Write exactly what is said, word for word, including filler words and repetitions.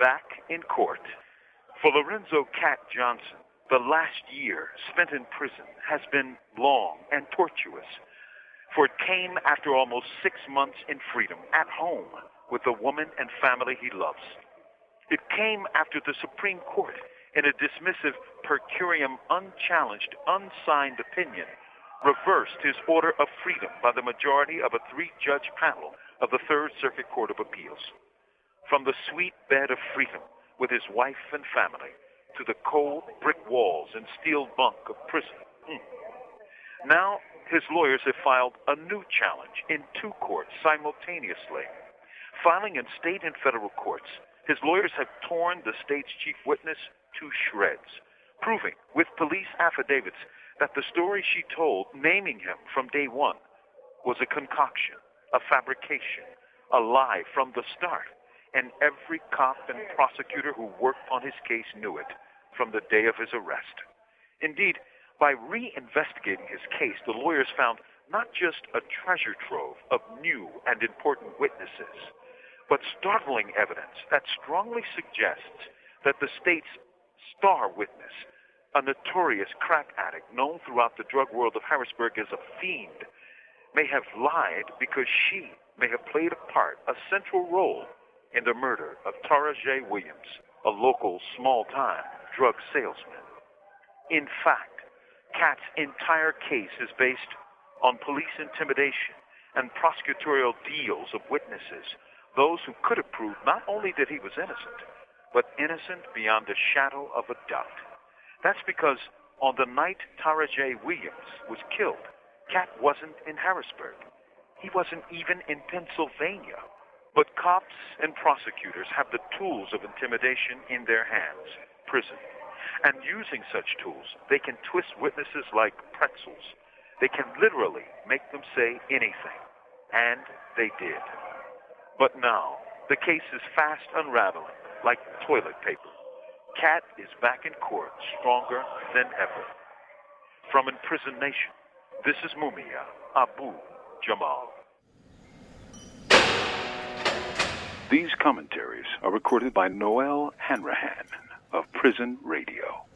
back in court. For Lorenzo Cat Johnson, the last year spent in prison has been long and tortuous, for it came after almost six months in freedom at home with the woman and family he loves. It came after the Supreme Court, in a dismissive per curiam unchallenged, unsigned opinion, reversed his order of freedom by the majority of a three-judge panel of the Third Circuit Court of Appeals. From the sweet bed of freedom with his wife and family to the cold brick walls and steel bunk of prison. Mm. Now, his lawyers have filed a new challenge in two courts simultaneously. Filing in state and federal courts, his lawyers have torn the state's chief witness to shreds, proving with police affidavits that the story she told, naming him from day one, was a concoction, a fabrication, a lie from the start, and every cop and prosecutor who worked on his case knew it from the day of his arrest. Indeed, by re-investigating his case, the lawyers found not just a treasure trove of new and important witnesses, but startling evidence that strongly suggests that the state's star witness, a notorious crack addict known throughout the drug world of Harrisburg as a fiend, may have lied because she may have played a part, a central role, in the murder of Tara J. Williams, a local small-time drug salesman. In fact, Cat's entire case is based on police intimidation and prosecutorial deals of witnesses, those who could have proved not only that he was innocent, but innocent beyond a shadow of a doubt. That's because on the night Tara J. Williams was killed, Cat wasn't in Harrisburg. He wasn't even in Pennsylvania. But cops and prosecutors have the tools of intimidation in their hands, prison. And using such tools, they can twist witnesses like pretzels. They can literally make them say anything. And they did. But now, the case is fast unraveling, like toilet paper. Cat is back in court, stronger than ever. From Imprisoned Nation, this is Mumia Abu Jamal. These commentaries are recorded by Noel Hanrahan of Prison Radio.